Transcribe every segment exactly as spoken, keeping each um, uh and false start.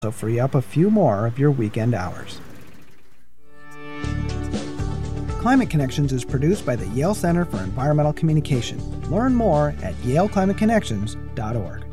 So free up a few more of your weekend hours. Climate Connections is produced by the Yale Center for Environmental Communication. Learn more at yale climate connections dot org.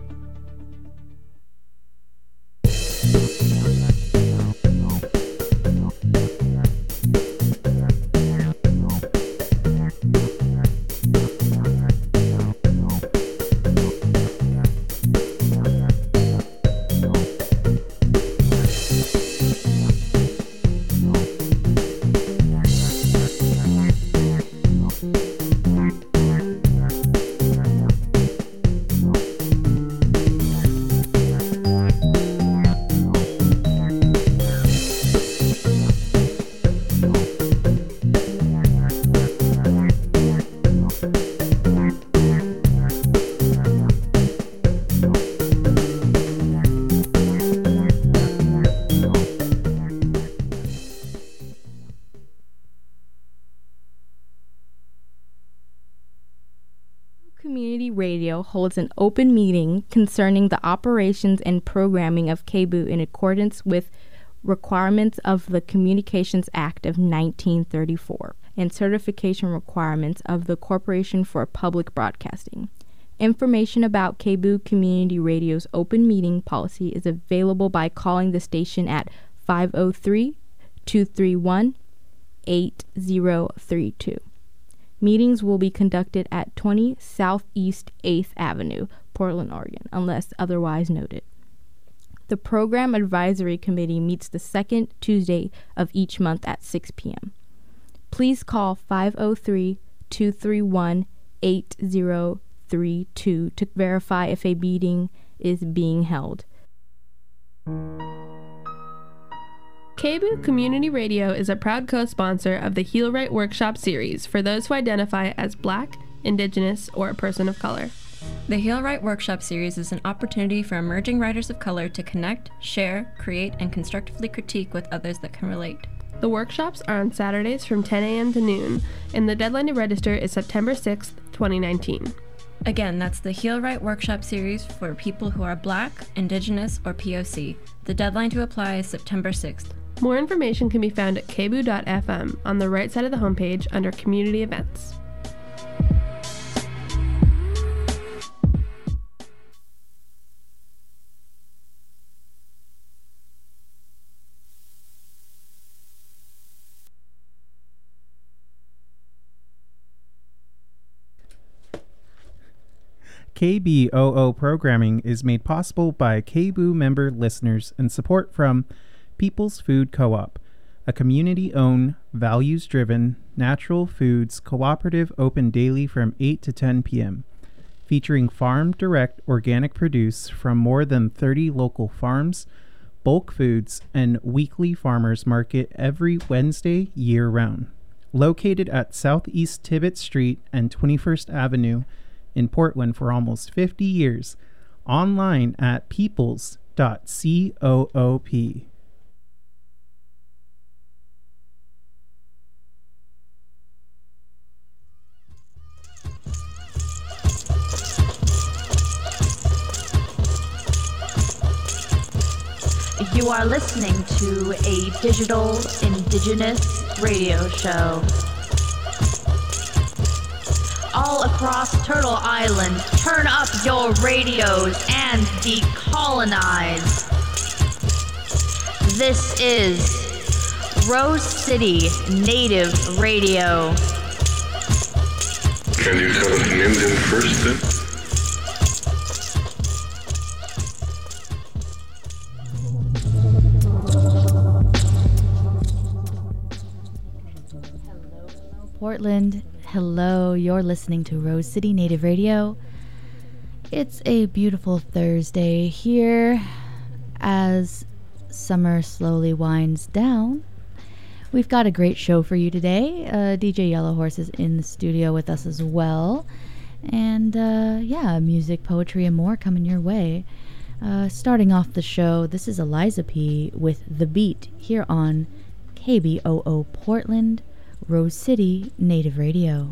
Radio holds an open meeting concerning the operations and programming of K B O O in accordance with requirements of the Communications Act of nineteen thirty-four and certification requirements of the Corporation for Public Broadcasting. Information about K B O O Community Radio's open meeting policy is available by calling the station at five oh three, two three one, eight oh three two. Meetings will be conducted at twenty Southeast eighth Avenue, Portland, Oregon, unless otherwise noted. The Program Advisory Committee meets the second Tuesday of each month at six p.m. Please call five oh three, two three one, eight oh three two to verify if a meeting is being held. K B O O Community Radio is a proud co-sponsor of the Heal Right Workshop series for those who identify as Black, Indigenous, or a person of color. The Heal Right Workshop series is an opportunity for emerging writers of color to connect, share, create, and constructively critique with others that can relate. The workshops are on Saturdays from ten a.m. to noon, and the deadline to register is September sixth, twenty nineteen. Again, that's the Heal Right Workshop series for people who are Black, Indigenous, or P O C. The deadline to apply is September sixth. More information can be found at k b o o dot f m on the right side of the homepage under Community Events. K B O O programming is made possible by K B O O member listeners and support from People's Food Co-op, a community-owned, values-driven, natural foods cooperative open daily from eight to ten p.m., featuring farm-direct organic produce from more than thirty local farms, bulk foods, and weekly farmers market every Wednesday year-round. Located at Southeast Tibbet Street and twenty-first Avenue in Portland for almost fifty years, online at peoples dot coop. You are listening to a digital indigenous radio show. All across Turtle Island, turn up your radios and decolonize. This is Rose City Native Radio. Can you tell us in Indian first then? Portland, hello, you're listening to Rose City Native Radio. It's a beautiful Thursday here as summer slowly winds down. We've got a great show for you today. Uh, D J Yellow Horse is in the studio with us as well. And uh, yeah, music, poetry, and more coming your way. Uh, starting off the show, this is Eliza P. with The Beat here on K B O O Portland, Rose City Native Radio.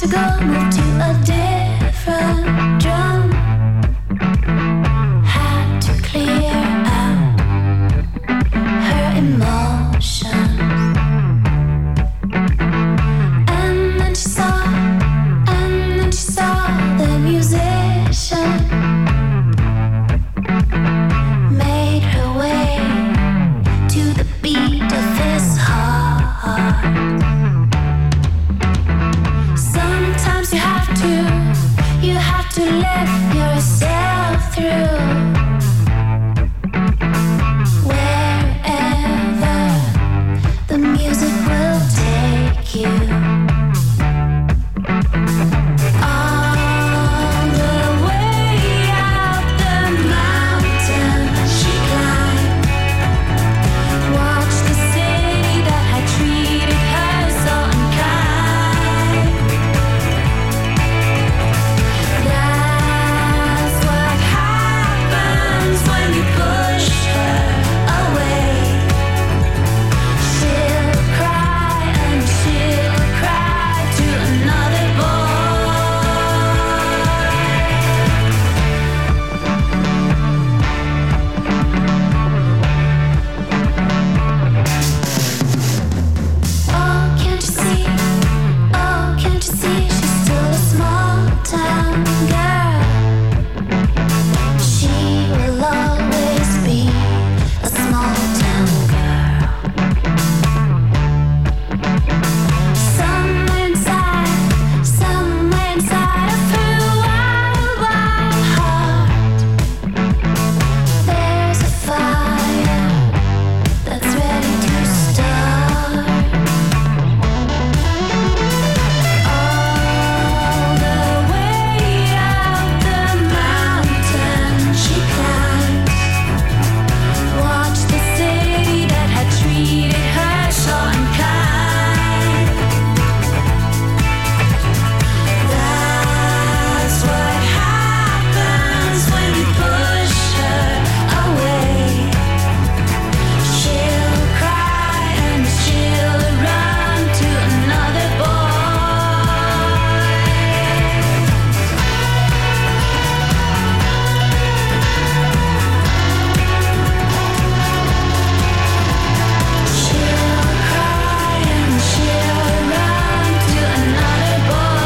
to go move to a different drum. Had to clear out her emotions. And then she saw, and then she saw the musician made her way to the beat of his heart. Sometimes you have to, you have to let yourself through wherever the music will take you. On the way out the mountain she climbed, watched the city that had treated her so unkind. That's what happens when you push her away. She'll cry and she'll cry to another Oh, can't you see? Oh, can't you see? She's still a small town girl. She will always be a small town girl. Somewhere inside, somewhere inside of her wild, wild heart, there's a fire that's ready to start. All the way out the mountain she climbed, watched the city that had treated her so unkind. That's what happens when you push her away. She'll cry and she'll run to another boy. She'll cry and she'll run to another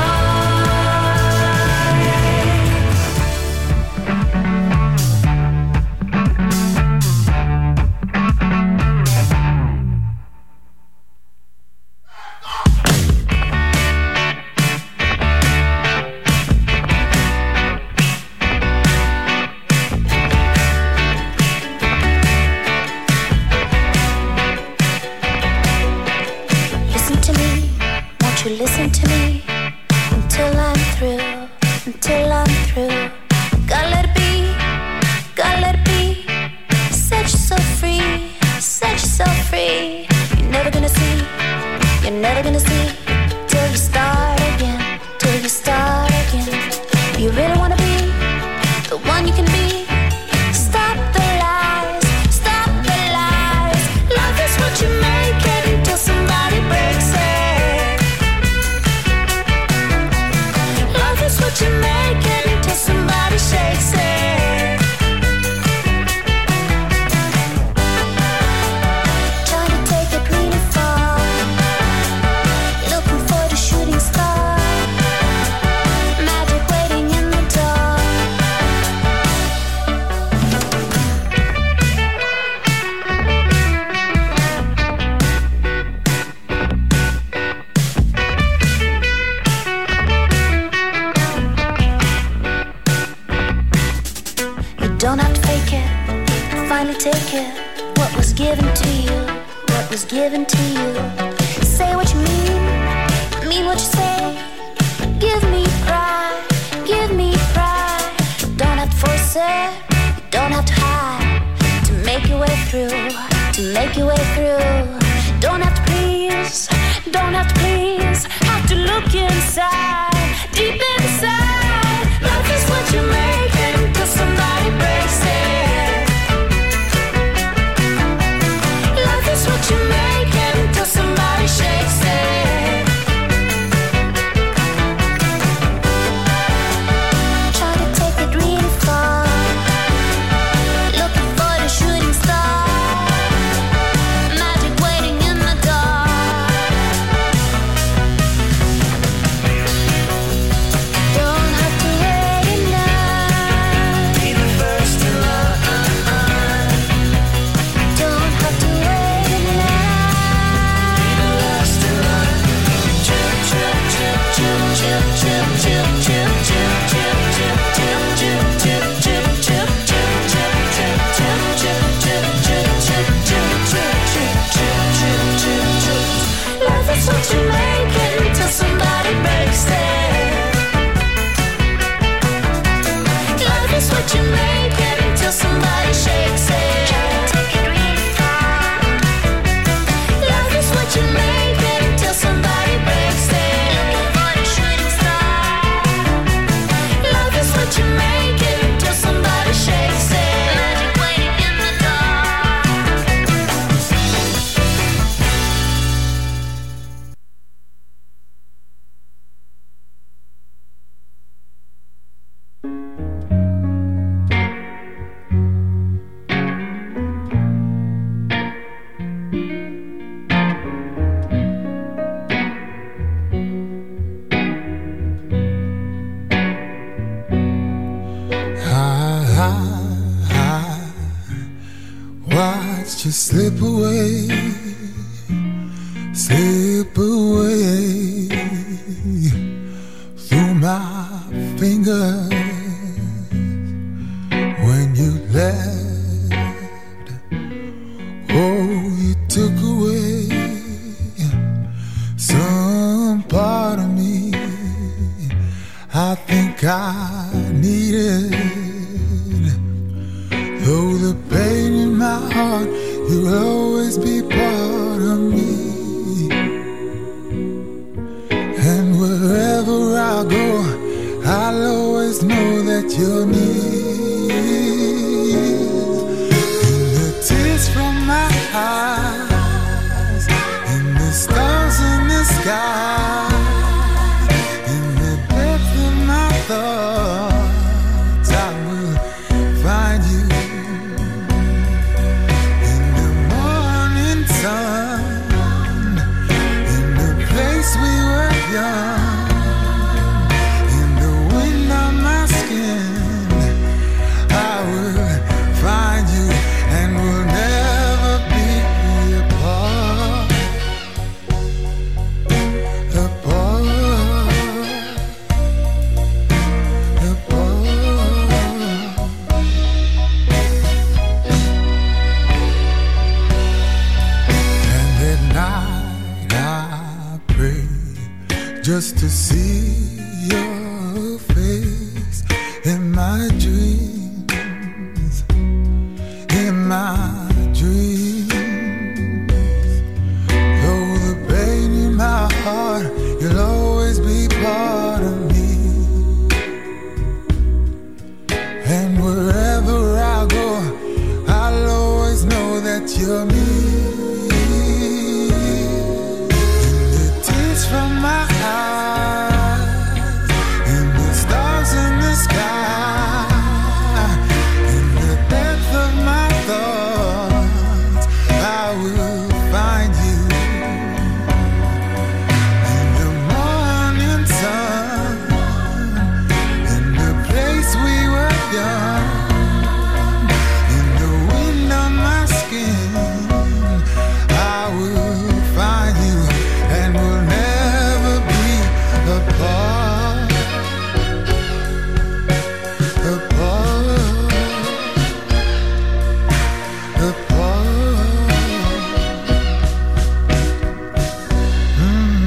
Listen to me, won't you listen to me until I'm through, until I'm through. Gotta let it be, gotta let it be. Set yourself free, set yourself free. You're never gonna see, you're never gonna see till you start again, till you start again. You really wanna be the one you can be. Stop the lies, stop the lies. Love is what you make it until somebody breaks it. Love is what you make it until somebody shakes it. Trying to take it really far, looking for the shooting star. Magic waiting in the dark. You don't have to fake it, finally take it. What was given to you, what was given to you. Say what you mean, mean what you say. Give me pride, give me pride. Don't have to force it, you don't have to hide. To make your way through, to make your way through. Don't have to please, don't have to please. Have to look inside, deep inside. Love is what you make it until somebody breaks it. Love is what you make it until somebody shakes it. slip away, slip away through my fingers when you left. Oh, you took away some part of me I think I needed. Though the pain in my heart, you'll always be part of me. And wherever I go, I'll always know that you're near. In the tears from my eyes, in the stars in the sky, in the depth of my thoughts, I will find you. In the morning sun, in the place we were young, in the wind on my skin, I will find you, and we'll never be apart, apart, apart. And at night I pray just to see your face in my dreams, in my dreams. Though the pain in my heart, you'll always be part of me. And wherever I go, I'll always know that you're near. In the tears from my eyes, in the stars in the sky, in the depth of my thoughts, I will find you. In the morning sun, in the place we were young, in the wind on my skin, I will find you, and we'll never be apart, apart, apart. Mm.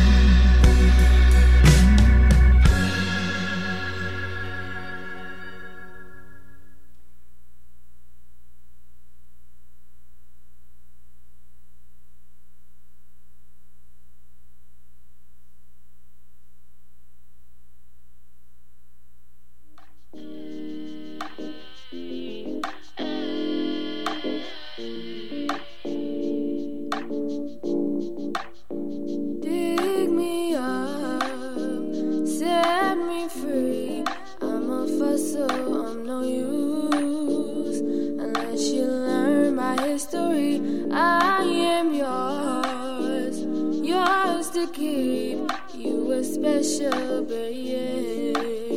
Dig me up, set me free. I'm a fossil, I'm no use unless you learn my history. I am yours, yours to keep. You were special, babe.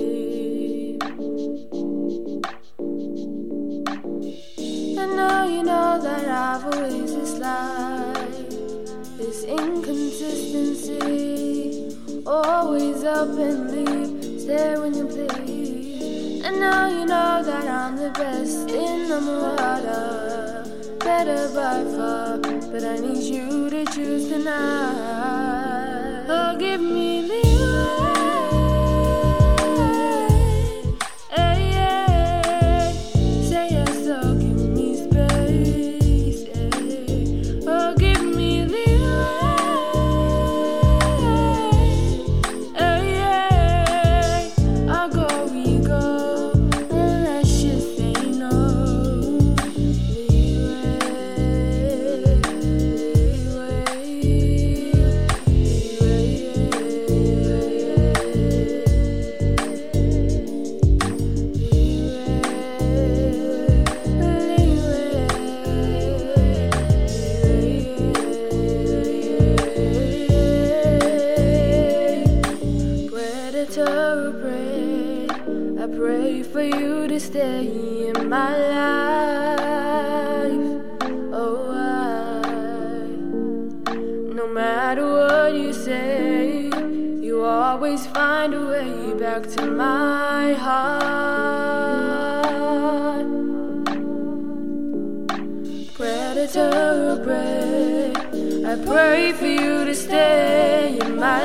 I know you know that I've always disliked this inconsistency, always up and leave, stare when you please. And now you know that I'm the best in the Murata, better by far, but I need you to choose tonight. Oh, give me leeway, hey, yeah. Say yes, so give me space, yeah. Oh, give me I pray for you to stay in my life. Oh, always find a way back to my heart. Predator or prey, I pray for you to stay in my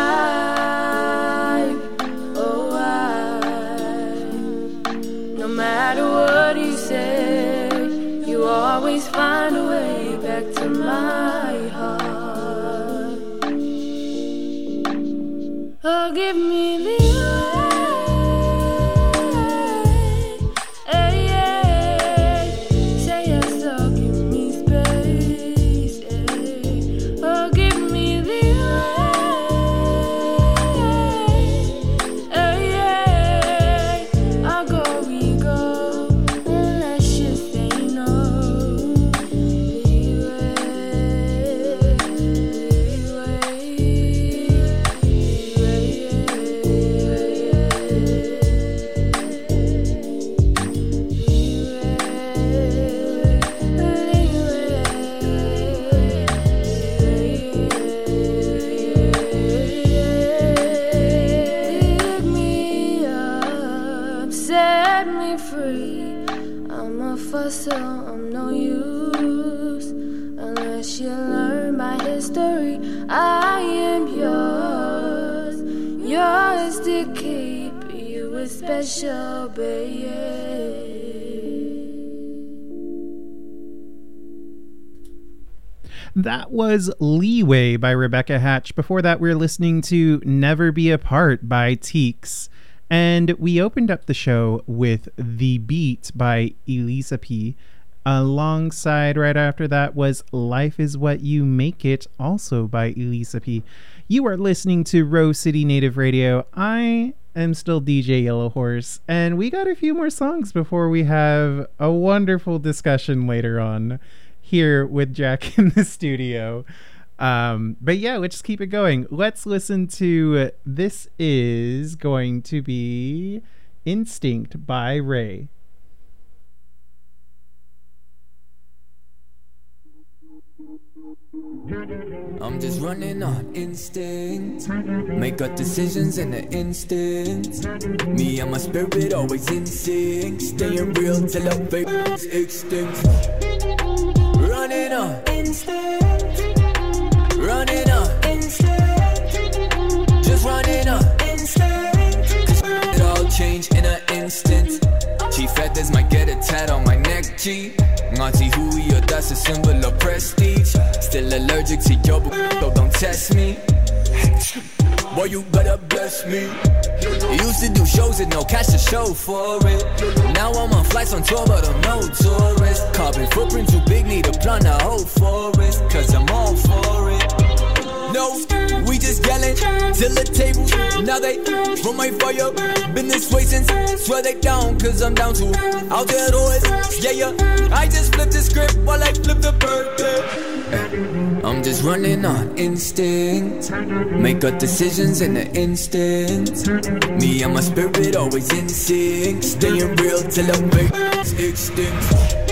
life. Oh, I, no matter what you say, you always find a way back to my heart. Oh, give me the so I'm no use unless you learn my history. I am yours, yours to keep. You a special, baby. That was Leeway by Rebecca Hatch. Before that, we were listening to Never Be Apart by Teeks. And we opened up the show with The Beat by Elisa P. Alongside, right after that, was Life Is What You Make It, also by Elisa P. You are listening to Rose City Native Radio. I am still D J Yellow Horse, and we got a few more songs before we have a wonderful discussion later on here with Jack in the studio. Um, but yeah, let's keep it going. Let's listen to, this is going to be Instinct by Ray. I'm just running on instinct, make up decisions in an instant. Me and my spirit always in sync, staying real till our faith is extinct. Running on instinct, running on instinct, just running on instinct. Cause it all changed in an instant. Chief feathers might get a tat on my neck, G. Ngati Huia, that's a symbol of prestige. Still allergic to your boo, so don't test me. Boy, you better bless me. Used to do shows with no cash to show for it. Now I'm on flights on tour, but I'm no tourist. Carbon footprint too big, need a plant a whole forest. Cause I'm all for it. No, we just yelling till the table. Now they from my fire. Been this way since swear they down, cause I'm down to out there always. Yeah, yeah. I just flip the script while I flip the bird. I'm just running on instinct, make up decisions in an instant. Me and my spirit always in sync, staying real till I'm extinct.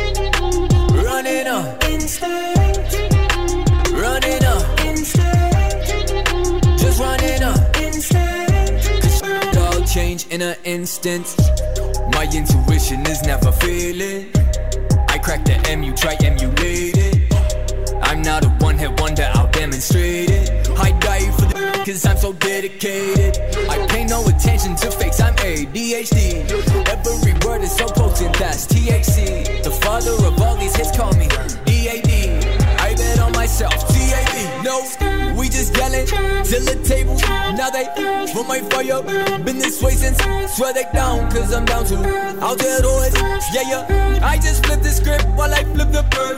Running on instinct, running on instinct, just running on instinct. Cause it all change in an instant. My intuition is never failing. I crack the M, you try emulate it. I'm not a one-hit wonder, I'll demonstrate it. I die for the cause I'm so dedicated. I pay no attention to fakes, I'm A D H D. Every word is so potent, that's T H C. The father of all these hits call me D A D. I bet on myself, T A D. No, we just yelling till the table. Now they from my fire. Been this way since swear they down, cause I'm down to out there always. Yeah, yeah. I just flip the script while I flip the bird.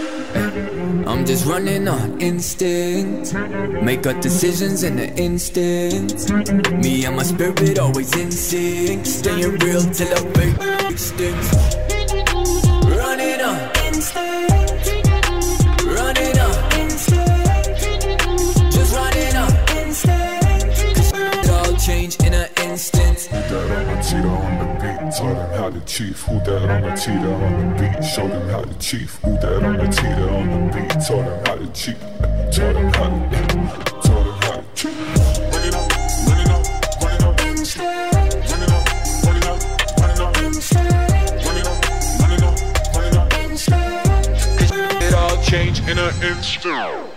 I'm just running on instinct, make up decisions in an instant. Me and my spirit always in sync, staying real till I'm fake extinct. Running on instinct, running on instinct, just running on instinct. Cause it all changed in an instant. Who that on the cheetah on the beat? Taught him how to chief. Who that on the cheetah on the beat? Showed him how to chief. Who that on the cheetah on the beat? Taught him how to cheat. Taught him how to. Taught him how to cheat. Running up, running up. in an instant.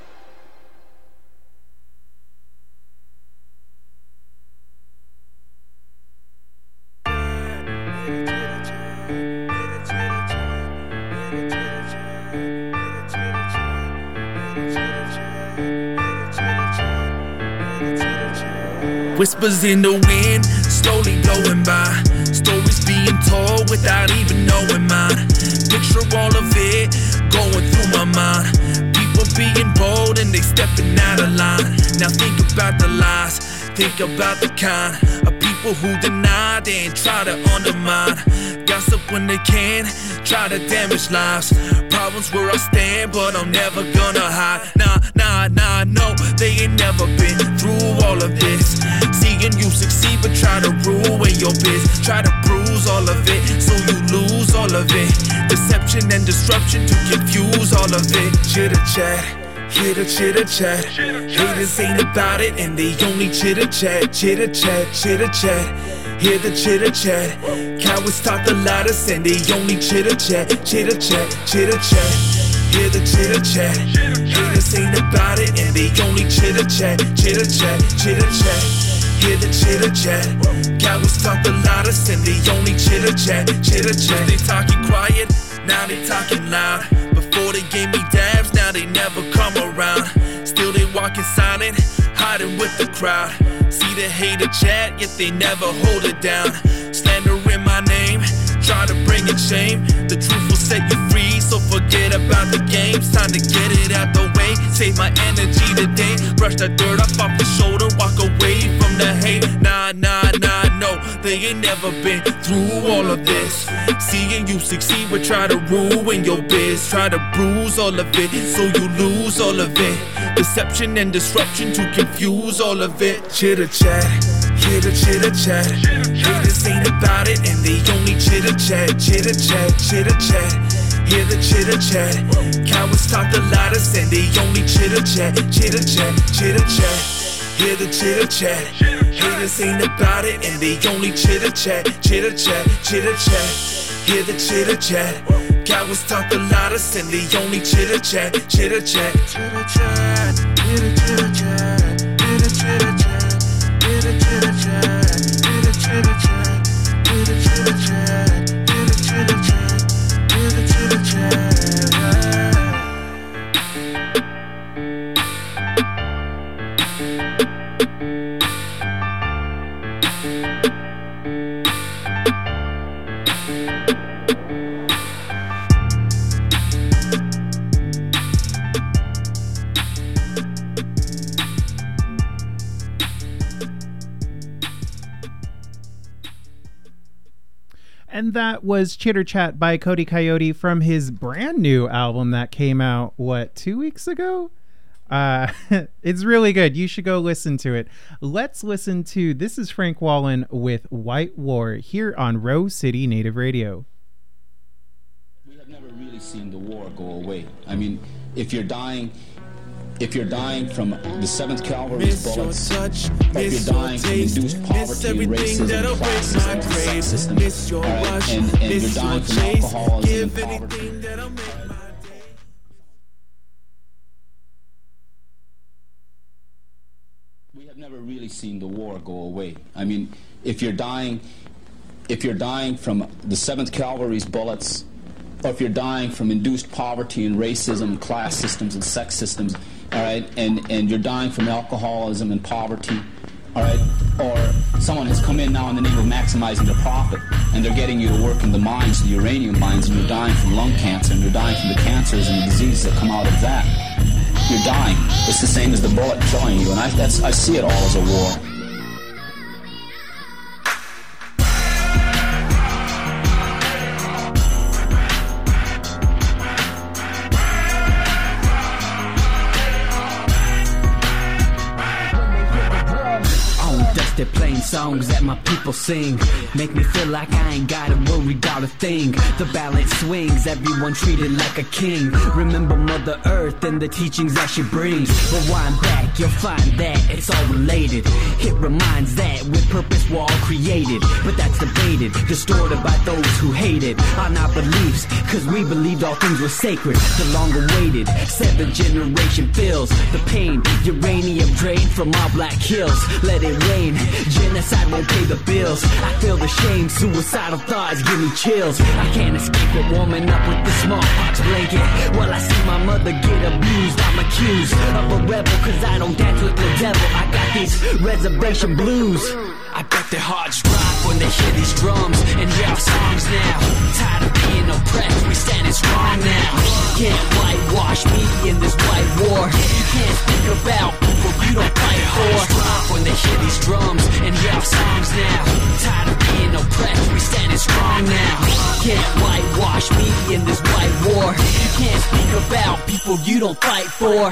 Whispers in the wind, slowly going by. Stories being told without even knowing mine. Picture all of it going through my mind. People being bold and they stepping out of line. Now think about the lies, think about the kind of people who deny they and try to undermine. Gossip when they can, try to damage lives. Problems where I stand, but I'm never gonna hide. Nah, nah, nah, no, they ain't never been through all of this. Seeing you succeed, but try to ruin your biz. Try to bruise all of it, so you lose all of it. Deception and disruption to confuse all of it. Chitter chat, hear the chitter chat. Haters ain't about it, and they only chitter chat. Chitter chat, chitter chat. Hear the chitter chat. Cowards talk the loudest and they only chitter chat. Chitter chat, chitter chat. Hear the chitter chat. Haters ain't about it and they only chitter chat. Chitter chat, chitter chat. Hear the chitter chat. Cowards talk the loudest and they only chitter chat. Chitter chat. They talking quiet, now they talking loud. Before they gave me dabs, now they never come around. Still they walking silent, hiding with the crowd. See the hater chat, yet they never hold it down. Slander in my name, try to bring in shame. The truth will set you free, so forget about the games. Time to get it out the way, save my energy today. Brush that dirt up off the shoulder, walk away from the hate. Nah, nah, nah, no, they ain't never been through all of this. Seeing you succeed would try to ruin your biz. Try to bruise all of it, so you lose all of it. Deception and disruption to confuse all of it. Chitter chat, hear the chitter chat. Haters ain't about it and they only chitter chat. Chitter chat, chitter chat. Hear the chitter chat. Cowards talk the loudest and they only chitter chat. Chitter chat, chitter chat. Hear the chitter chat. Haters ain't about it and they only chitter chat. Chitter chat, chitter chat. Hear the chitter chat. Cowards talk the loudest and they only chitter chat. Chitter chat, chitter chat. Hear the chitter chat. Hear the chitter chat. Hear the chitter chat. Hear the chitter chat. Hear the chitter chat. Hear the chitter chat. Hear the chitter chat. And that was Chitter Chat by Cody Coyote from his brand new album that came out, what, two weeks ago? Uh, it's really good. You should go listen to it. Let's listen to, this is Frank Wallen with White War here on Rose City Native Radio. We have never really seen the war go away. I mean, if you're dying... If you're dying from the seventh Cavalry's bullets, touch, or if you're dying from induced poverty and racism, classism, and sex system, right? and, and you're dying from alcoholism and poverty. We have never really seen the war go away. I mean, if you're dying, if you're dying from the seventh Cavalry's bullets, or if you're dying from induced poverty and racism, class systems, and sex systems, all right, and, and you're dying from alcoholism and poverty, all right, or someone has come in now in the name of maximizing their profit, and they're getting you to work in the mines, the uranium mines, and you're dying from lung cancer, and you're dying from the cancers and the diseases that come out of that. You're dying. It's the same as the bullet killing you, and I, that's, I see it all as a war. They're playing same songs that my people sing make me feel like I ain't gotta worry about a thing. The balance swings, everyone treated like a king. Remember Mother Earth and the teachings that she brings. Rewind back, you'll find that it's all related. It reminds that with purpose we're all created, but that's debated, distorted by those who hate it on our beliefs, cause we believed all things were sacred. The long awaited seventh generation feels the pain. Uranium drained from our black hills, let it rain. Genocide won't pay the bills. I feel the shame, suicidal thoughts give me chills. I can't escape it, warming up with the smallpox blanket. While I see my mother get abused, I'm accused of a rebel, cause I don't dance with the devil. I got these reservation blues. I bet their hearts drop when they hear these drums and hear our songs now. Tired of being oppressed, we standing strong now. Can't whitewash me in this white war. You can't speak about people you don't fight for. Drop when they hear these drums and hear our songs now. Tired of being oppressed, we standing strong now. Can't whitewash me in this white war. You can't speak about people you don't fight for.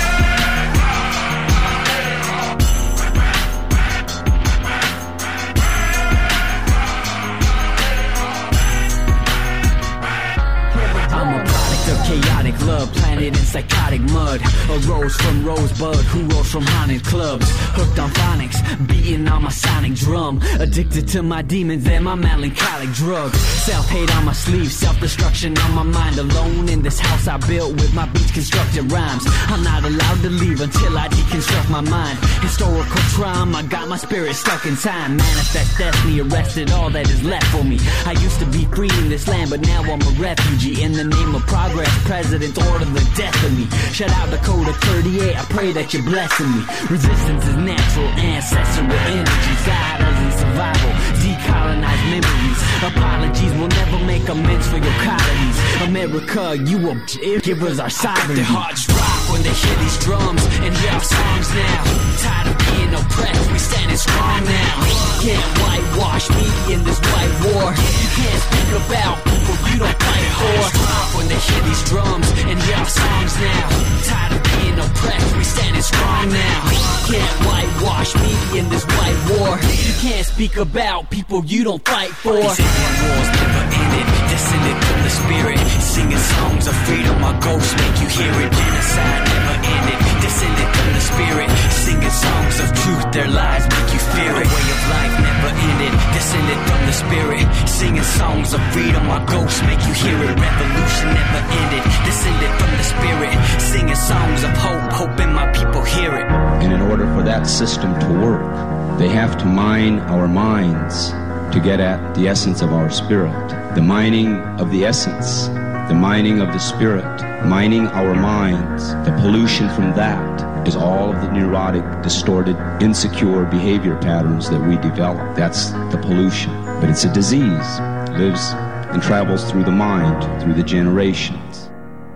I'm a product of chaotic love, planted in psychotic mud. Arose from Rosebud, who rose from haunted clubs. Hooked on phonics, beating on my sonic drum. Addicted to my demons and my melancholic drugs. Self-hate on my sleeve, self-destruction on my mind. Alone in this house I built with my beats constructed rhymes. I'm not allowed to leave until I deconstruct my mind. Historical trauma got my spirit stuck in time. Manifest destiny arrested all that is left for me. I used to be free in this land, but now I'm a refugee. In the name of progress, presidents order the death of me. Shout out Dakota thirty-eight, I pray that you're blessing me. Resistance is natural, ancestral energy. Guide us in survival, decolonize memories. Apologies will never make amends for your colonies. America, you will give us our sovereignty. Their hearts drop when they hear these drums and hear our songs now. Tired of being oppressed, we standing strong now. Can't whitewash me in this white war. You can't speak about people you don't fight for. Drop when they hear these drums and hear our songs now. Tired of being oppressed, we standing strong now. Can't whitewash me in this white war. You can't speak about people you don't fight for. These Indian wars never ended, descended from the spirit. Singing songs of freedom, our ghosts make you hear it. Genocide never ended, descended from the spirit. Singing songs of truth, their lies make you fear it. Way of life never ended, descended from the spirit. Singing songs of freedom, our ghosts make you hear it. Revolution never ended, descended from the spirit. Singing songs of hope, hoping my people hear it. And in order for that system to work, they have to mine our minds to get at the essence of our spirit. The mining of the essence, the mining of the spirit, mining our minds, the pollution from that is all of the neurotic, distorted, insecure behavior patterns that we develop. That's the pollution. But it's a disease. It lives and travels through the mind, through the generations.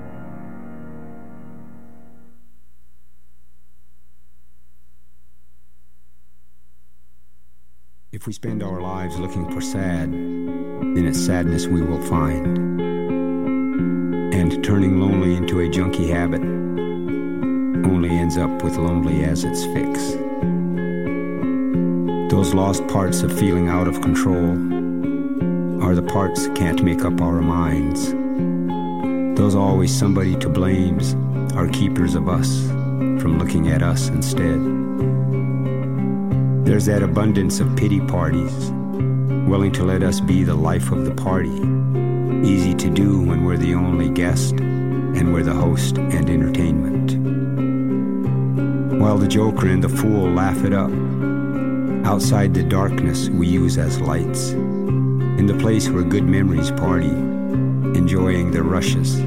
If we spend our lives looking for sad, then it's sadness we will find. And turning lonely into a junkie habit only ends up with lonely as its fix. Those lost parts of feeling out of control are the parts that can't make up our minds. Those always somebody to blames are keepers of us from looking at us instead. There's that abundance of pity parties, willing to let us be the life of the party. Easy to do when we're the only guest and we're the host and entertainment. While the joker and the fool laugh it up, outside the darkness we use as lights. In the place where good memories party, enjoying the rushes.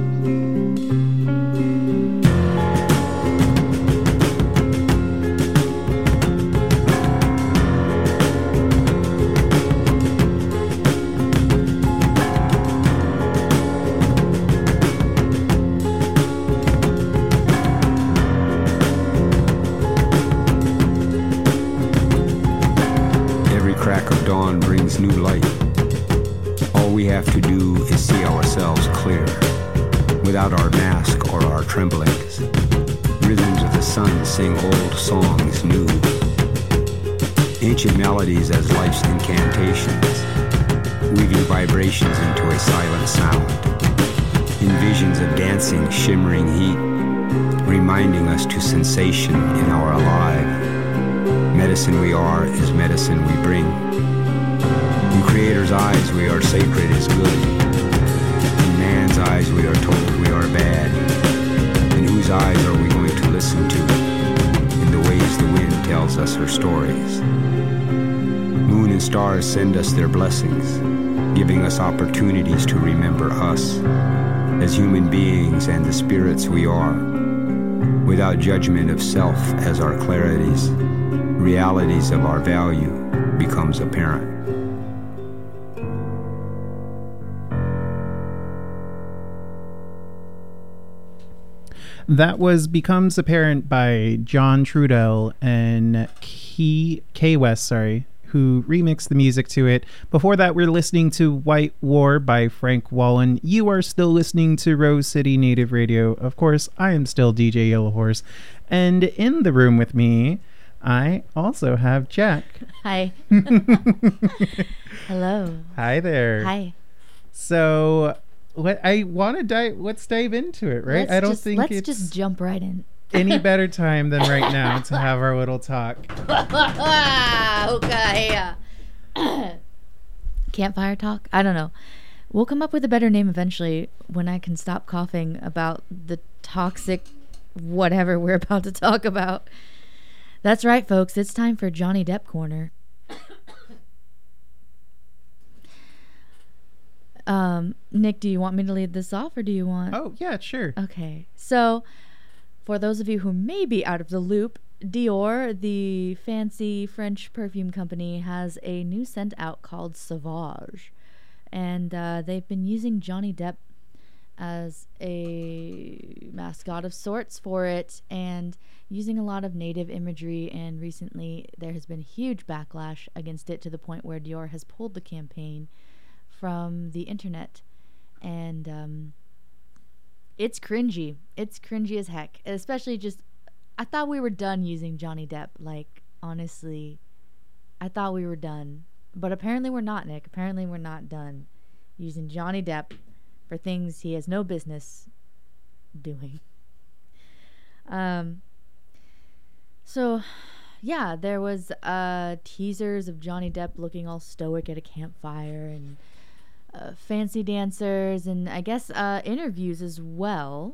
Ancient melodies as life's incantations, weaving vibrations into a silent sound. In visions of dancing, shimmering heat, reminding us to sensation in our alive. Medicine we are is medicine we bring. In Creator's eyes we are sacred as good. In man's eyes we are told we are bad. In whose eyes are we going to listen to? In the ways the wind tells us her stories. Moon and stars send us their blessings, giving us opportunities to remember us as human beings and the spirits we are, without judgment of self as our clarities, realities of our value becomes apparent. That was Becomes Apparent by John Trudell and Key K West, sorry, who remixed the music to it. Before that, we're listening to White War by Frank Wallen. You are still listening to Rose City Native Radio. Of course, I am still D J Yellow Horse. And in the room with me, I also have Jack. Hi. Hello. Hi there. Hi. So, what I want to dive, let's dive into it, right? Let's I don't just, think let's it's just jump right in. any better time than right now to have our little talk. Okay. Campfire talk? I don't know. We'll come up with a better name eventually when I can stop coughing about the toxic whatever we're about to talk about. That's right, folks. It's time for Johnny Depp Corner. um, Nick, do you want me to lead this off or do you want... Oh, yeah, sure. Okay. So, for those of you who may be out of the loop, Dior, the fancy French perfume company, has a new scent out called Sauvage. And uh, they've been using Johnny Depp as a mascot of sorts for it and using a lot of native imagery. And recently there has been huge backlash against it to the point where Dior has pulled the campaign from the internet. And um, it's cringy. It's cringy as heck. Especially just, I thought we were done using Johnny Depp. Like, honestly, I thought we were done. But apparently we're not, Nick. Apparently we're not done using Johnny Depp for things he has no business doing. Um. So, yeah, there was uh, teasers of Johnny Depp looking all stoic at a campfire and uh, fancy dancers and I guess uh, interviews as well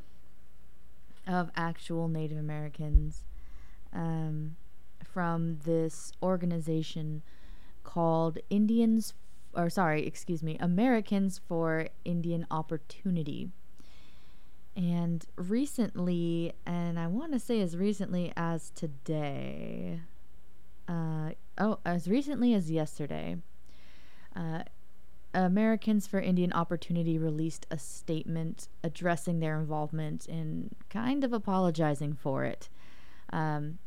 of actual Native Americans um, from this organization called Indians, or sorry, excuse me, Americans for Indian Opportunity. And recently, and I want to say as recently as today, uh, oh, as recently as yesterday, uh, Americans for Indian Opportunity released a statement addressing their involvement and kind of apologizing for it. Um,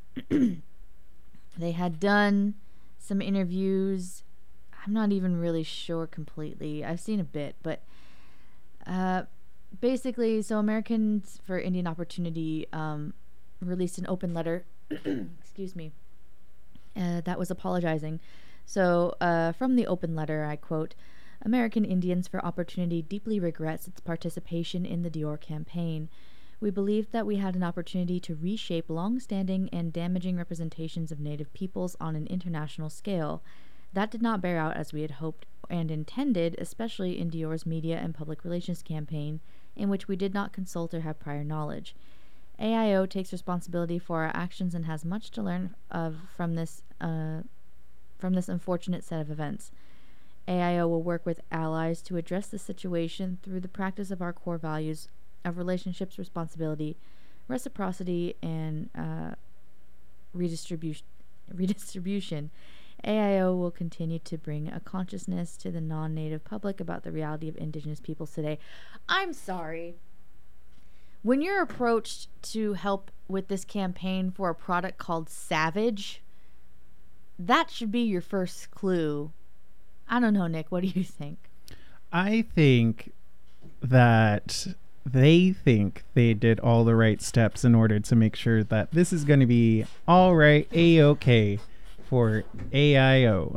they had done some interviews. I'm not even really sure completely. I've seen a bit, but uh, basically, so Americans for Indian Opportunity um, released an open letter, excuse me, uh, that was apologizing. So uh, from the open letter, I quote, American Indians for Opportunity deeply regrets its participation in the Dior campaign. We believed that we had an opportunity to reshape long-standing and damaging representations of Native peoples on an international scale. That did not bear out as we had hoped and intended, especially in Dior's media and public relations campaign, in which we did not consult or have prior knowledge. A I O takes responsibility for our actions and has much to learn of from this uh, from this unfortunate set of events. A I O will work with allies to address the situation through the practice of our core values of relationships, responsibility, reciprocity, and uh, redistribution. redistribution. A I O will continue to bring a consciousness to the non-native public about the reality of indigenous peoples today. I'm sorry. When you're approached to help with this campaign for a product called Savage, that should be your first clue. I don't know, Nick. What do you think? I think that they think they did all the right steps in order to make sure that this is going to be all right, A-okay for A I O.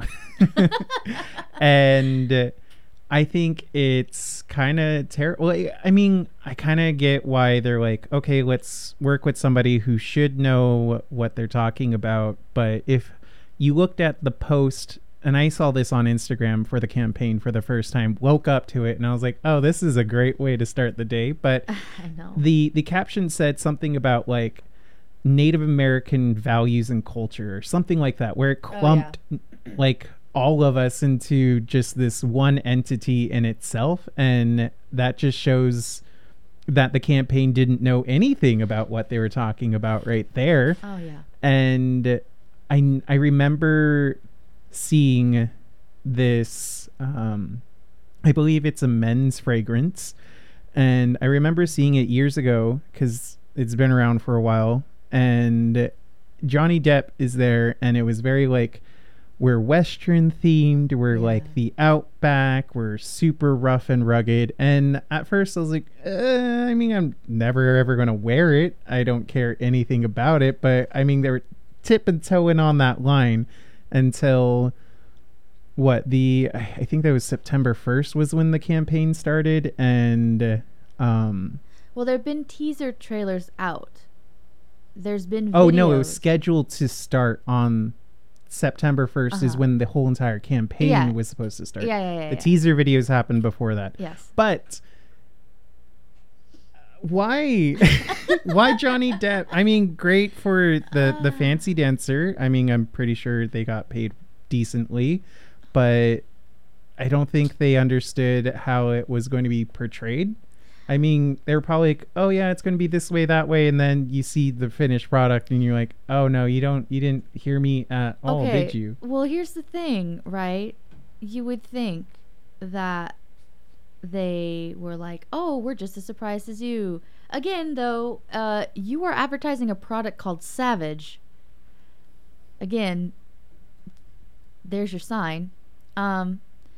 And uh, I think it's kind of terrible. Well, I mean, I kind of get why they're like, okay, let's work with somebody who should know what they're talking about. But if you looked at the post, and I saw this on Instagram for the campaign for the first time, woke up to it, and I was like, oh, this is a great way to start the day. But I know. the the caption said something about like Native American values and culture or something like that, where it clumped oh, yeah. like all of us into just this one entity in itself. And that just shows that the campaign didn't know anything about what they were talking about right there. Oh, yeah. And I, I remember seeing this, um, I believe it's a men's fragrance. And I remember seeing it years ago because it's been around for a while. And Johnny Depp is there, and it was very like, we're Western themed, we're yeah. like the outback, we're super rough and rugged. And at first I was like, uh, I mean, I'm never ever going to wear it. I don't care anything about it. But I mean, they were tip and toeing on that line until what the, I think that was September first was when the campaign started. And, um, well, there've been teaser trailers out. There's been videos. Oh no, it was scheduled to start on September first uh-huh. is when the whole entire campaign yeah. was supposed to start. Yeah, yeah, yeah. The yeah. teaser videos happened before that. Yes. But why why Johnny Depp? I mean, great for the the fancy dancer. I mean, I'm pretty sure they got paid decently, but I don't think they understood how it was going to be portrayed. I mean, they were probably like, oh yeah, it's going to be this way, that way. And then you see the finished product and you're like, oh no, you don't, you didn't hear me at all, okay. did you? Well, here's the thing, right? You would think that they were like, oh, we're just as surprised as you. Again, though, uh, you are advertising a product called Savage. Again, there's your sign. Um,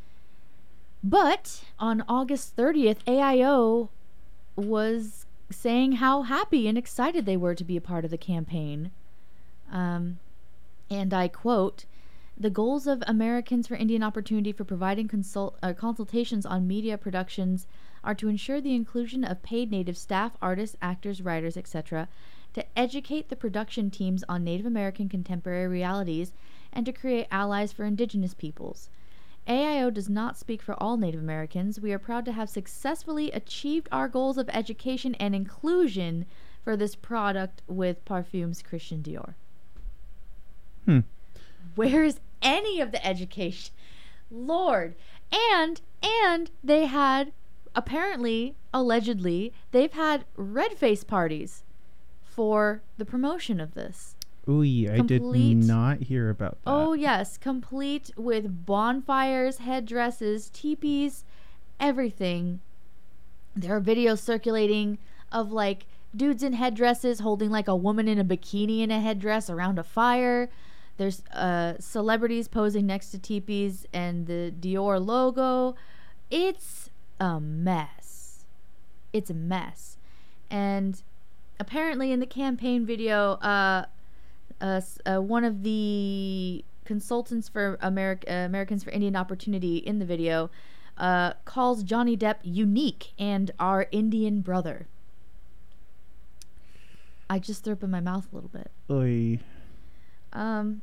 but on August thirtieth, A I O was saying how happy and excited they were to be a part of the campaign. Um, and I quote, "The goals of Americans for Indian Opportunity for providing consult uh, consultations on media productions are to ensure the inclusion of paid Native staff, artists, actors, writers, et cetera, to educate the production teams on Native American contemporary realities, and to create allies for Indigenous peoples. A I O does not speak for all Native Americans. We are proud to have successfully achieved our goals of education and inclusion for this product with Parfums Christian Dior." Hmm. Where's any of the education? Lord. And, and they had, apparently, allegedly, they've had red face parties for the promotion of this. Ooh, I did not hear about that. Oh, yes. Complete with bonfires, headdresses, teepees, everything. There are videos circulating of, like, dudes in headdresses holding, like, a woman in a bikini in a headdress around a fire. There's uh, celebrities posing next to teepees and the Dior logo. It's a mess. It's a mess. And apparently in the campaign video, uh, uh, uh, one of the consultants for Ameri- uh, Americans for Indian Opportunity in the video uh, calls Johnny Depp unique and our Indian brother. I just threw up in my mouth a little bit. Oy. Um,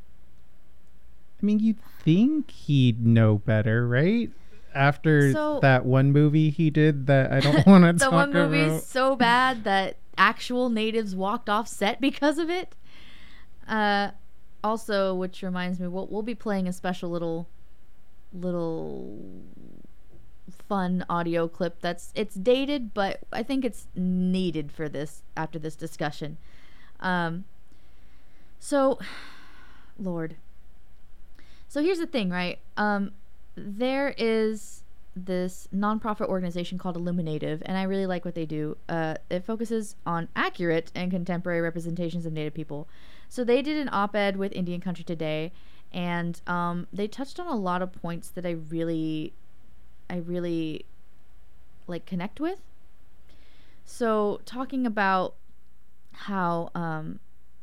I mean, you'd think he'd know better, right? After so, that one movie he did that I don't want to talk about. The one movie's so bad that actual natives walked off set because of it. Uh, also, which reminds me, we'll, we'll be playing a special little, little fun audio clip that's, it's dated, but I think it's needed for this, after this discussion. Um, So, Lord. So here's the thing, right? Um, there is this nonprofit organization called Illuminative, and I really like what they do. Uh, it focuses on accurate and contemporary representations of Native people. So they did an op-ed with Indian Country Today, and um, they touched on a lot of points that I really, I really, like, connect with. So talking about how, um,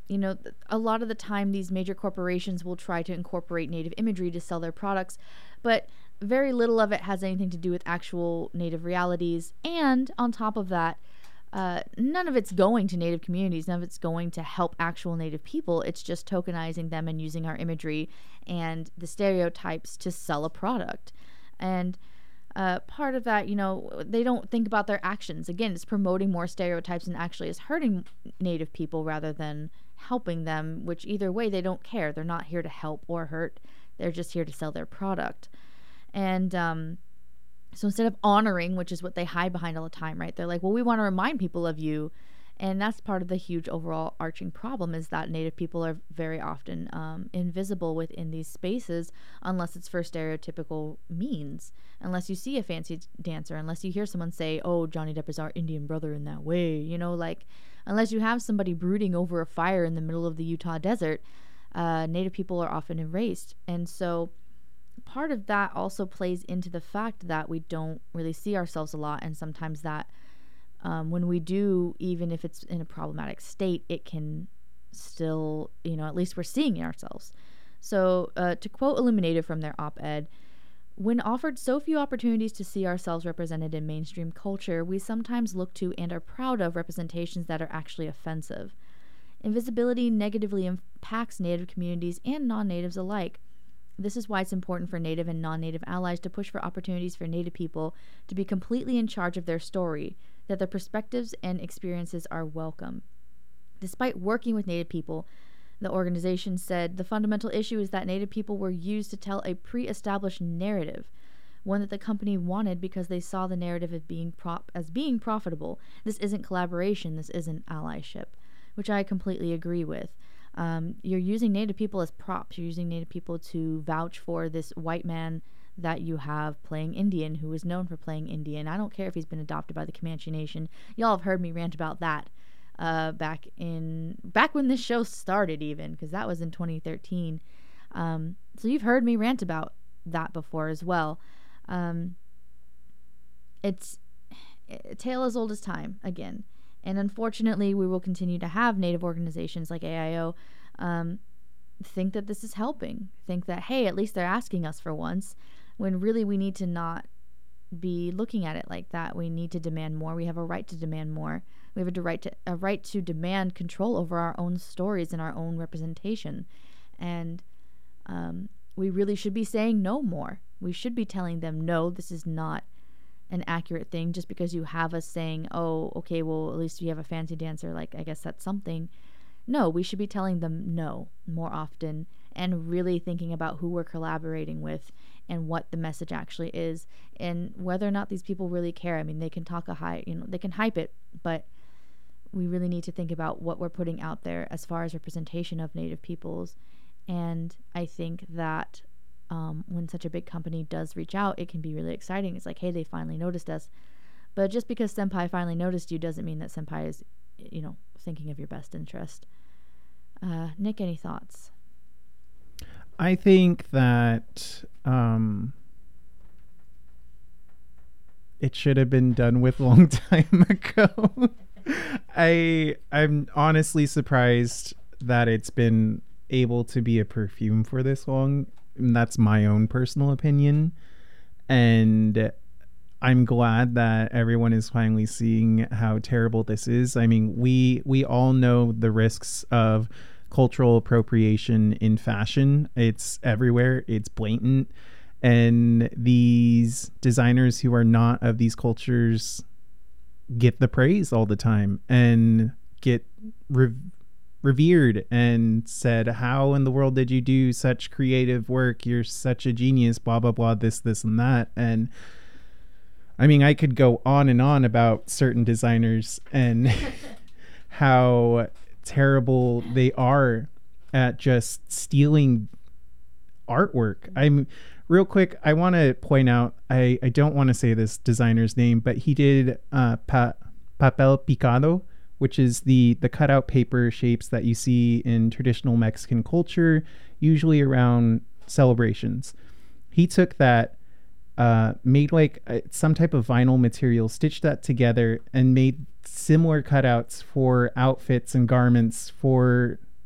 you know, a lot of the time these major corporations will try to incorporate Native imagery to sell their products, but very little of it has anything to do with actual Native realities. And on top of that, uh, none of it's going to Native communities. None of it's going to help actual Native people. It's just tokenizing them and using our imagery and the stereotypes to sell a product. And uh, part of that, you know, they don't think about their actions. Again, it's promoting more stereotypes and actually is hurting Native people rather than helping them, which either way, they don't care. They're not here to help or hurt. They're just here to sell their product. And um, so instead of honoring, which is what they hide behind all the time, right? They're like, well, we want to remind people of you. And that's part of the huge overall arching problem, is that Native people are very often um, invisible within these spaces unless it's for stereotypical means. Unless you see a fancy dancer, unless you hear someone say, oh, Johnny Depp is our Indian brother in that way, you know, like, unless you have somebody brooding over a fire in the middle of the Utah desert, uh, Native people are often erased. And so part of that also plays into the fact that we don't really see ourselves a lot, and sometimes that um, when we do, even if it's in a problematic state, it can still, you know, at least we're seeing ourselves. So uh, to quote Illuminated from their op-ed, when offered so few opportunities to see ourselves represented in mainstream culture, we sometimes look to and are proud of representations that are actually offensive. Invisibility negatively impacts Native communities and non-Natives alike. This is why it's important for Native and non-Native allies to push for opportunities for Native people to be completely in charge of their story, that their perspectives and experiences are welcome. Despite working with Native people, the organization said the fundamental issue is that Native people were used to tell a pre-established narrative, one that the company wanted because they saw the narrative as being prop as being profitable. This isn't collaboration. This isn't allyship, which I completely agree with. Um, you're using Native people as props. You're using Native people to vouch for this white man that you have playing Indian, who is known for playing Indian. I don't care if he's been adopted by the Comanche Nation. Y'all have heard me rant about that uh, back in back when this show started, even, because that was in twenty thirteen. Um, so you've heard me rant about that before as well. Um, it's a tale as old as time, again. And unfortunately, we will continue to have Native organizations like A I O um, think that this is helping. Think that, hey, at least they're asking us for once, when really we need to not be looking at it like that. We need to demand more. We have a right to demand more. We have a right to, a right to demand control over our own stories and our own representation. And um, we really should be saying no more. We should be telling them, no, this is not an accurate thing. Just because you have us saying, oh, okay, well, at least you have a fancy dancer, like, I guess that's something. No, we should be telling them no more often, and really thinking about who we're collaborating with and what the message actually is, and whether or not these people really care. I mean, they can talk a high, you know, they can hype it, but we really need to think about what we're putting out there as far as representation of Native peoples. And I think that Um, when such a big company does reach out, it can be really exciting. It's like, hey, they finally noticed us. But just because Senpai finally noticed you doesn't mean that Senpai is, you know, thinking of your best interest. Uh, Nick, any thoughts? I think that um, it should have been done with a long time ago. I I'm honestly surprised that it's been able to be a perfume for this long. And that's my own personal opinion, and I'm glad that everyone is finally seeing how terrible this is. I mean, we we all know the risks of cultural appropriation in fashion. It's everywhere, it's blatant, and these designers who are not of these cultures get the praise all the time and get re- revered and said, how in the world did you do such creative work? You're such a genius, blah, blah, blah, this, this, and that. And I mean, I could go on and on about certain designers and how terrible they are at just stealing artwork. I'm real quick. I want to point out, I, I don't want to say this designer's name, but he did uh, pa- papel picado, which is the, the cutout paper shapes that you see in traditional Mexican culture, usually around celebrations. He took that, uh, made like uh, some type of vinyl material, stitched that together, and made similar cutouts for outfits and garments for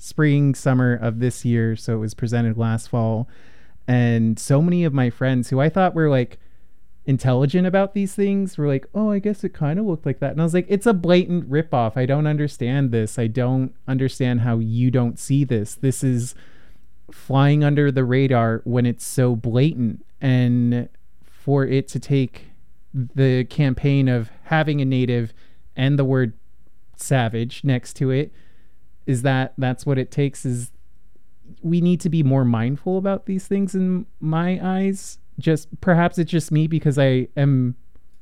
spring, summer of this year. So it was presented last fall. And so many of my friends who I thought were like intelligent about these things were like, oh, I guess it kind of looked like that. And I was like, it's a blatant ripoff. I don't understand this. I don't understand how you don't see this. This is flying under the radar when it's so blatant. And for it to take the campaign of having a native and the word savage next to it, is that that's what it takes. Is we need to be more mindful about these things in my eyes. Just perhaps it's just me because I am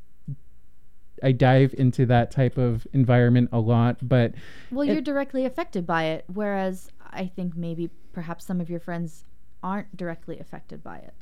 I dive into that type of environment a lot, but well, it, you're directly affected by it, whereas I think maybe perhaps some of your friends aren't directly affected by it.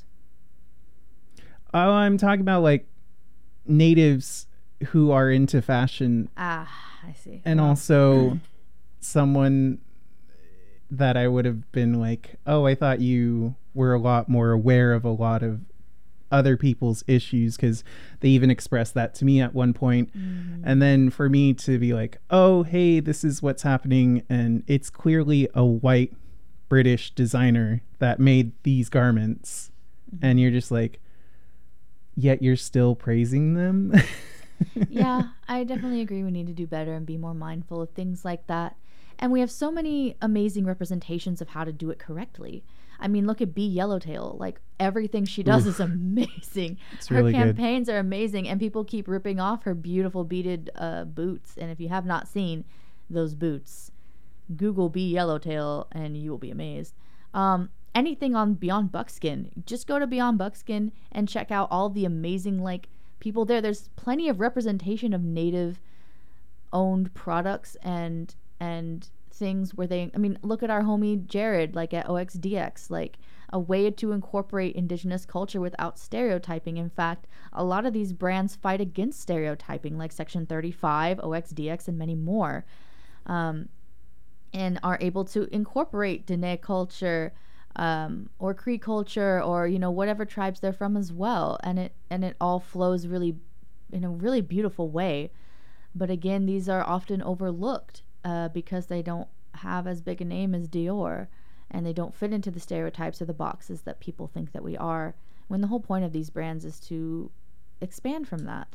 Oh, I'm talking about like natives who are into fashion. Ah, I see. And well. also someone that I would have been like, oh, I thought you were a lot more aware of a lot of other people's issues, because they even expressed that to me at one point. Mm. And then for me to be like, oh, hey, this is what's happening, and it's clearly a white British designer that made these garments, mm-hmm. and you're just like, yet you're still praising them. Yeah, I definitely agree. We need to do better and be more mindful of things like that. And we have so many amazing representations of how to do it correctly. I mean, look at Bee Yellowtail. Like, everything she does Oof. is amazing. It's her really campaigns good. are amazing, and people keep ripping off her beautiful beaded uh, boots. And if you have not seen those boots, Google Bee Yellowtail and you will be amazed. Um, anything on Beyond Buckskin, just go to Beyond Buckskin and check out all the amazing, like, people there. There's plenty of representation of native owned products and and things where they, I mean, look at our homie Jared, like at O X D X, like a way to incorporate indigenous culture without stereotyping. In fact, a lot of these brands fight against stereotyping, like Section thirty-five, O X D X, and many more, um, and are able to incorporate Dene culture, um, or Cree culture, or, you know, whatever tribes they're from as well. And it, and it all flows really in a really beautiful way. But again, these are often overlooked uh, because they don't have as big a name as Dior, and they don't fit into the stereotypes or the boxes that people think that we are, when the whole point of these brands is to expand from that.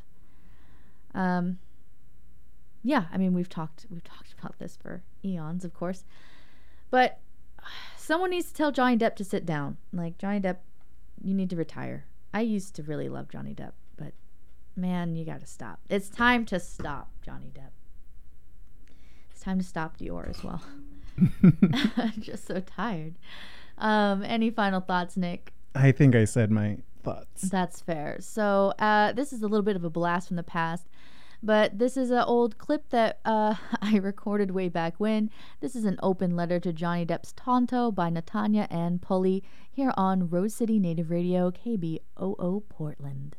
Um, yeah, I mean, we've talked, we've talked about this for eons, of course, but someone needs to tell Johnny Depp to sit down. Like, Johnny Depp, you need to retire. I used to really love Johnny Depp, but man, you gotta stop. It's time to stop, Johnny Depp. It's time to stop Dior as well. I'm just so tired. Um, any final thoughts, Nick? I think I said my thoughts. That's fair. So uh, this is a little bit of a blast from the past, but this is an old clip that uh, I recorded way back when. This is an open letter to Johnny Depp's Tonto by Natanya Ann Pulley here on Rose City Native Radio, K B O O Portland.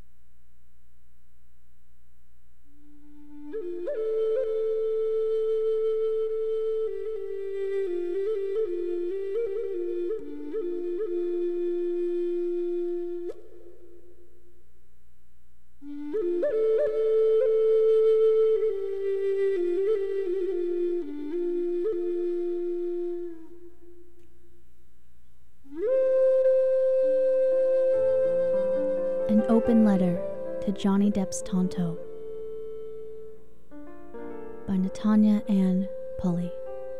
An open letter to Johnny Depp's Tonto by Natanya Ann Pulley.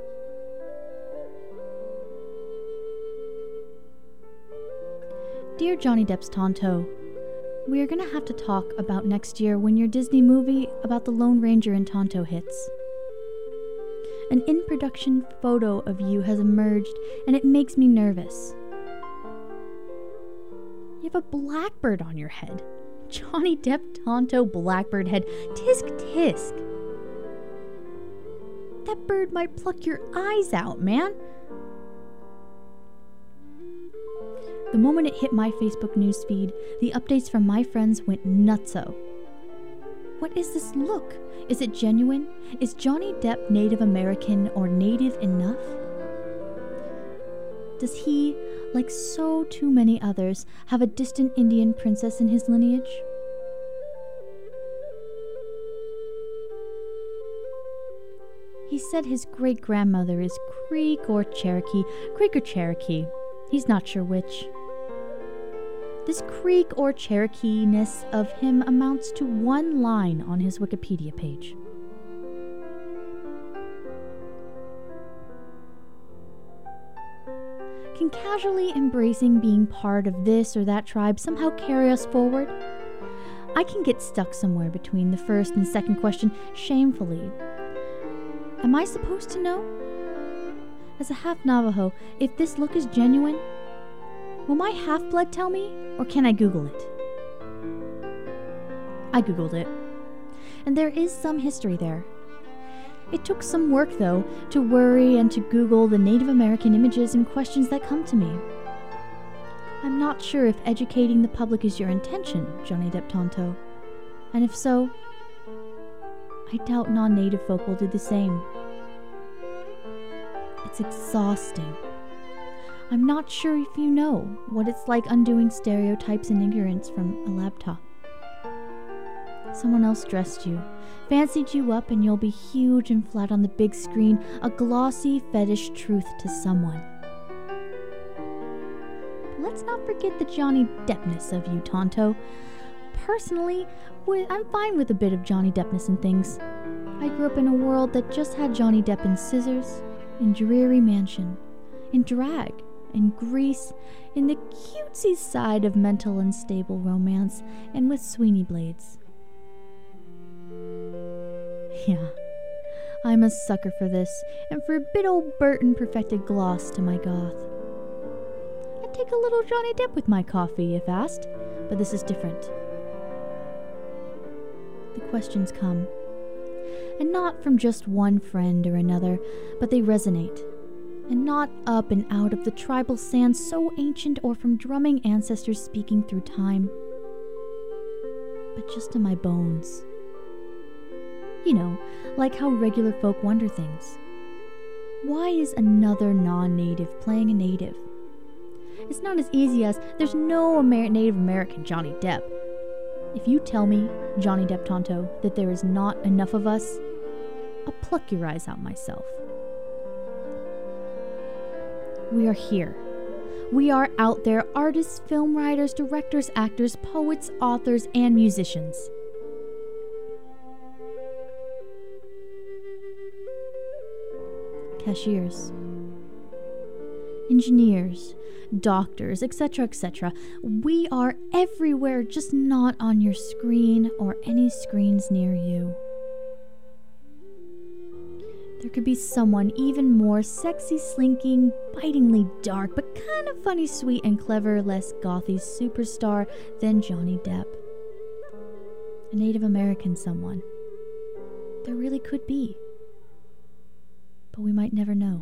Dear Johnny Depp's Tonto, we are going to have to talk about next year when your Disney movie about the Lone Ranger in Tonto hits. An in-production photo of you has emerged, and it makes me nervous. You have a blackbird on your head. Johnny Depp Tonto blackbird head. Tisk tisk. That bird might pluck your eyes out, man. The moment it hit my Facebook newsfeed, the updates from my friends went nutso. What is this look? Is it genuine? Is Johnny Depp Native American or native enough? Does he, like so too many others, have a distant Indian princess in his lineage? He said his great-grandmother is Creek or Cherokee. Creek or Cherokee. He's not sure which. This Creek or Cherokee-ness of him amounts to one line on his Wikipedia page. Can casually embracing being part of this or that tribe somehow carry us forward? I can get stuck somewhere between the first and second question shamefully. Am I supposed to know? As a half Navajo, if this look is genuine, will my half-blood tell me, or can I Google it? I Googled it, and there is some history there. It took some work, though, to worry and to Google the Native American images and questions that come to me. I'm not sure if educating the public is your intention, Johnny Depp Tonto, and if so, I doubt non-native folk will do the same. It's exhausting. I'm not sure if you know what it's like undoing stereotypes and ignorance from a laptop. Someone else dressed you, fancied you up, and you'll be huge and flat on the big screen, a glossy fetish truth to someone. But let's not forget the Johnny Deppness of you, Tonto. Personally, I'm fine with a bit of Johnny Deppness and things. I grew up in a world that just had Johnny Depp in Scissors, in Dreary Mansion, in drag, in Grease, in the cutesy side of mental unstable romance, and with Sweeney Blades. Yeah, I'm a sucker for this, and for a bit old Burton perfected gloss to my goth. I'd take a little Johnny Depp with my coffee, if asked, but this is different. The questions come, and not from just one friend or another, but they resonate, and not up and out of the tribal sand so ancient or from drumming ancestors speaking through time, but just in my bones. You know, like how regular folk wonder things. Why is another non-native playing a native? It's not as easy as there's no Amer- Native American Johnny Depp. If you tell me, Johnny Depp Tonto, that there is not enough of us, I'll pluck your eyes out myself. We are here. We are out there, artists, film writers, directors, actors, poets, authors, and musicians. Cashiers, engineers, doctors, et cetera, et cetera. We are everywhere, just not on your screen or any screens near you. There could be someone even more sexy, slinking, bitingly dark, but kind of funny, sweet, and clever, less gothy superstar than Johnny Depp. A Native American someone. There really could be. But we might never know.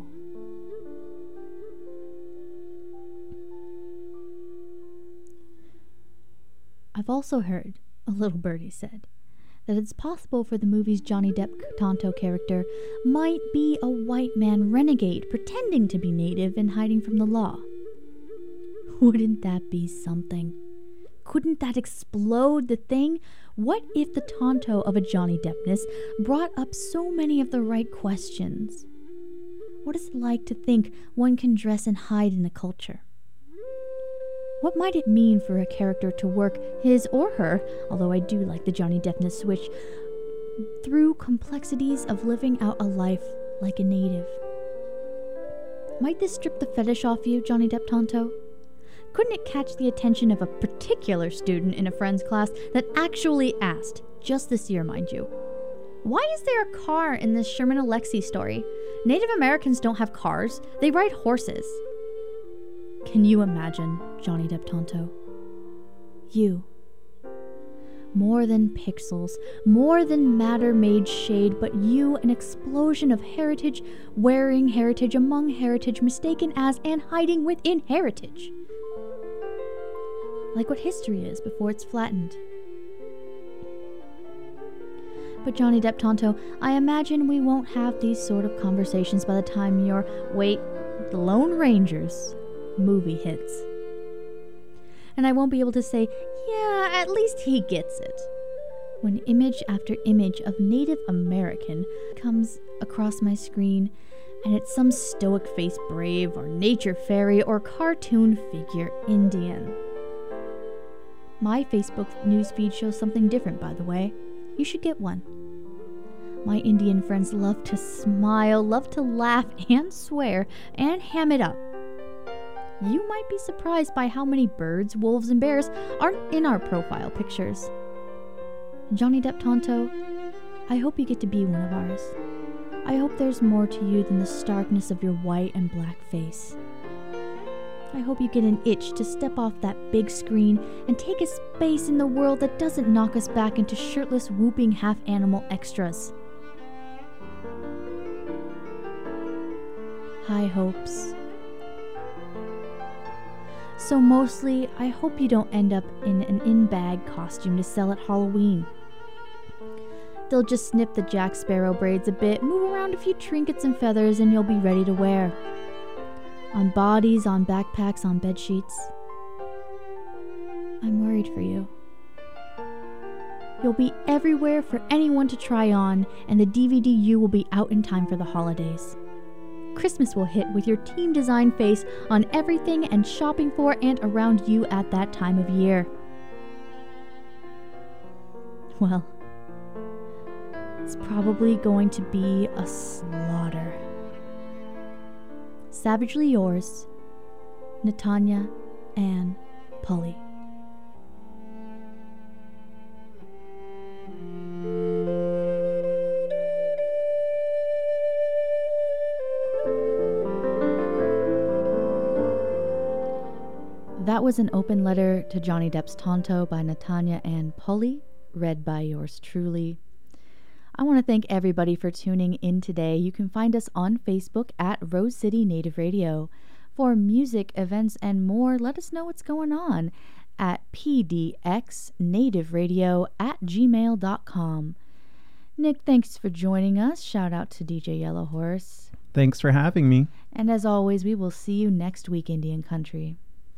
I've also heard, a little birdie said, that it's possible for the movie's Johnny Depp Tonto character might be a white man renegade pretending to be native and hiding from the law. Wouldn't that be something? Couldn't that explode the thing? What if the Tonto of a Johnny Deppness brought up so many of the right questions? What is it like to think one can dress and hide in a culture? What might it mean for a character to work his or her, although I do like the Johnny Deppness switch, through complexities of living out a life like a native? Might this strip the fetish off you, Johnny Depp Tonto? Couldn't it catch the attention of a particular student in a friend's class that actually asked, just this year mind you, why is there a car in this Sherman Alexie story? Native Americans don't have cars, they ride horses. Can you imagine, Johnny Depp Tonto? You. More than pixels, more than matter made shade, but you, an explosion of heritage, wearing heritage among heritage, mistaken as and hiding within heritage. Like what history is before it's flattened. But Johnny Depp Tonto, I imagine we won't have these sort of conversations by the time your, wait, The Lone Rangers movie hits. And I won't be able to say, yeah, at least he gets it. when image after image of Native American comes across my screen, and it's some stoic-faced brave or nature fairy or cartoon figure Indian. My Facebook newsfeed shows something different, by the way. You should get one. My Indian friends love to smile, love to laugh and swear, and ham it up. You might be surprised by how many birds, wolves, and bears aren't in our profile pictures. Johnny Depp Tonto, I hope you get to be one of ours. I hope there's more to you than the starkness of your white and black face. I hope you get an itch to step off that big screen and take a space in the world that doesn't knock us back into shirtless, whooping half-animal extras. High hopes. So mostly, I hope you don't end up in an in-bag costume to sell at Halloween. They'll just snip the Jack Sparrow braids a bit, move around a few trinkets and feathers, and you'll be ready to wear. On bodies, on backpacks, on bedsheets. I'm worried for you. You'll be everywhere for anyone to try on, and the D V D U will be out in time for the holidays. Christmas will hit with your team design face on everything and shopping for and around you at that time of year. Well, it's probably going to be a slaughter. Savagely yours, Natanya Ann Pulley. That was an open letter to Johnny Depp's Tonto by Natanya Ann Pulley, read by yours truly. I want to thank everybody for tuning in today. You can find us on Facebook at Rose City Native Radio. For music, events, and more, let us know what's going on at p d x native radio at gmail dot com. Nick, thanks for joining us. Shout out to D J Yellow Horse. Thanks for having me. And as always, we will see you next week, Indian Country.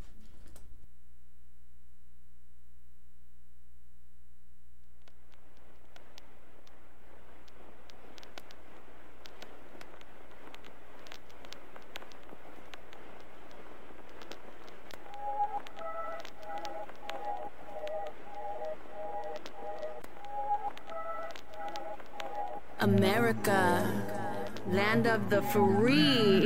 America, land of the free.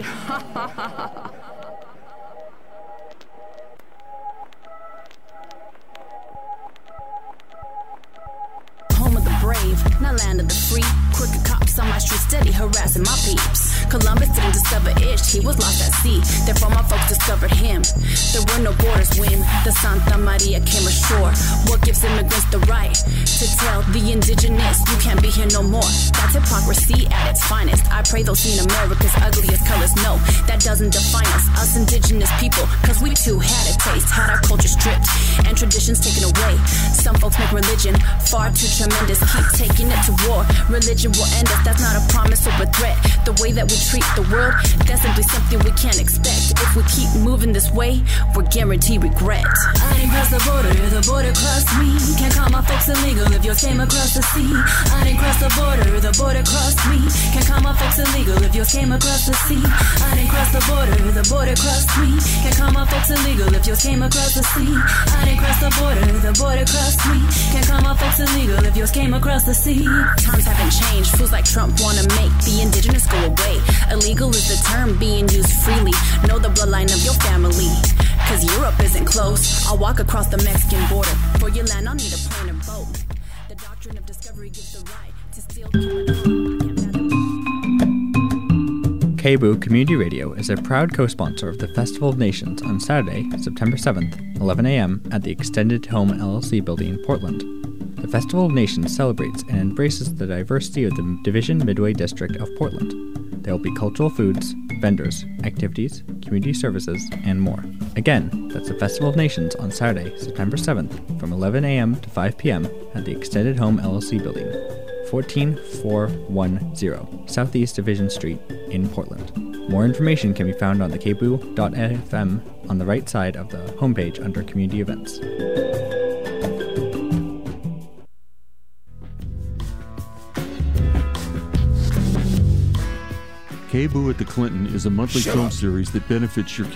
Home of the brave, not land of the free. Crooked cops on my street steady harassing my peeps. Columbus didn't discover Ish, he was lost at sea. Therefore my folks discovered him. There were no borders when the Santa Maria came ashore. What gives immigrants the right to tell the indigenous you can't be here no more? That's hypocrisy at its finest. I pray those seen America's ugliest colors. No, that doesn't define us, us indigenous people. Cause we too had a taste, had our culture stripped and traditions taken away. Some folks make religion far too tremendous, keep taking it to war. Religion will end us, that's not a promise or a threat. The way that we treat the world, that's simply something we can't expect. If we keep moving this way, we're guaranteed regret. I didn't cross the border, the border crossed me. Can't call my folks illegal if yours came across the sea. I didn't cross the border, the border crossed me. Can't call my folks illegal if yours came across the sea. I didn't cross the border, the border crossed me. Can't call my folks illegal if yours came across the sea. I didn't cross the border, the border crossed me. Can't call my folks illegal if yours came across the sea. Times haven't changed, fools like Trump wanna make the indigenous go away. Illegal is the term being used freely. Know the bloodline of your family, cause Europe isn't close. I'll walk across the Mexican border. For your land I'll need a plane or boat. The doctrine of discovery gives the right to steal. K B U Community Radio is a proud co-sponsor of the Festival of Nations on Saturday, September seventh, eleven a.m. at the Extended Home L L C building in Portland. The Festival of Nations celebrates and embraces the diversity of the Division Midway District of Portland. There will be cultural foods, vendors, activities, community services, and more. Again, that's the Festival of Nations on Saturday, September seventh, from eleven a.m. to five p.m. at the Extended Home L L C building, fourteen four one zero Southeast Division Street in Portland. More information can be found on the k b u dot f m on the right side of the homepage under Community Events. K-Boo at the Clinton is a monthly Shut film up. series that benefits your